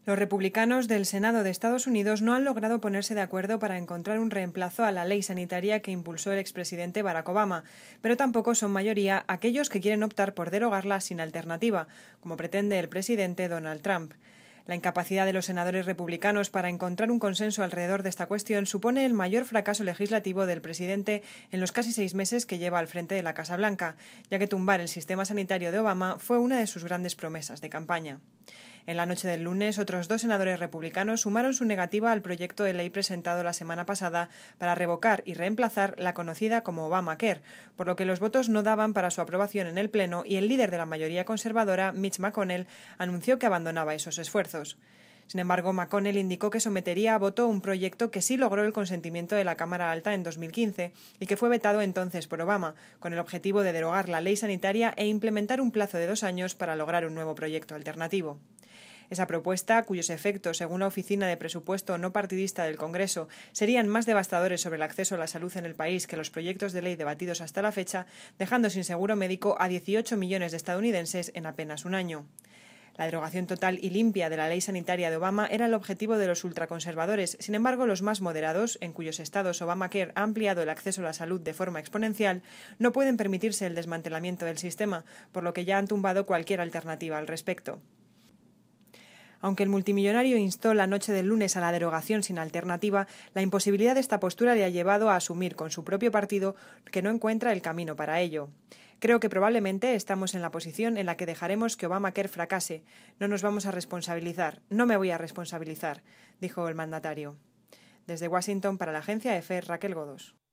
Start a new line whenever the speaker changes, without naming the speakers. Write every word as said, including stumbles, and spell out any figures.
Los republicanos del Senado de Estados Unidos no han logrado ponerse de acuerdo para encontrar un reemplazo a la ley sanitaria que impulsó el expresidente Barack Obama, pero tampoco son mayoría aquellos que quieren optar por derogarla sin alternativa, como pretende el presidente Donald Trump. La incapacidad de los senadores republicanos para encontrar un consenso alrededor de esta cuestión supone el mayor fracaso legislativo del presidente en los casi seis meses que lleva al frente de la Casa Blanca, ya que tumbar el sistema sanitario de Obama fue una de sus grandes promesas de campaña. En la noche del lunes, otros dos senadores republicanos sumaron su negativa al proyecto de ley presentado la semana pasada para revocar y reemplazar la conocida como Obamacare, por lo que los votos no daban para su aprobación en el Pleno y el líder de la mayoría conservadora, Mitch McConnell, anunció que abandonaba esos esfuerzos. Sin embargo, McConnell indicó que sometería a voto un proyecto que sí logró el consentimiento de la Cámara Alta en dos mil quince y que fue vetado entonces por Obama, con el objetivo de derogar la ley sanitaria e implementar un plazo de dos años para lograr un nuevo proyecto alternativo. Esa propuesta, cuyos efectos, según la Oficina de Presupuesto No Partidista del Congreso, serían más devastadores sobre el acceso a la salud en el país que los proyectos de ley debatidos hasta la fecha, dejando sin seguro médico a dieciocho millones de estadounidenses en apenas un año. La derogación total y limpia de la ley sanitaria de Obama era el objetivo de los ultraconservadores. Sin embargo, los más moderados, en cuyos estados Obamacare ha ampliado el acceso a la salud de forma exponencial, no pueden permitirse el desmantelamiento del sistema, por lo que ya han tumbado cualquier alternativa al respecto. Aunque el multimillonario instó la noche del lunes a la derogación sin alternativa, la imposibilidad de esta postura le ha llevado a asumir con su propio partido que no encuentra el camino para ello. Creo que probablemente estamos en la posición en la que dejaremos que Obamacare fracase. No nos vamos a responsabilizar. No me voy a responsabilizar, dijo el mandatario. Desde Washington, para la agencia EFE, Raquel Godos.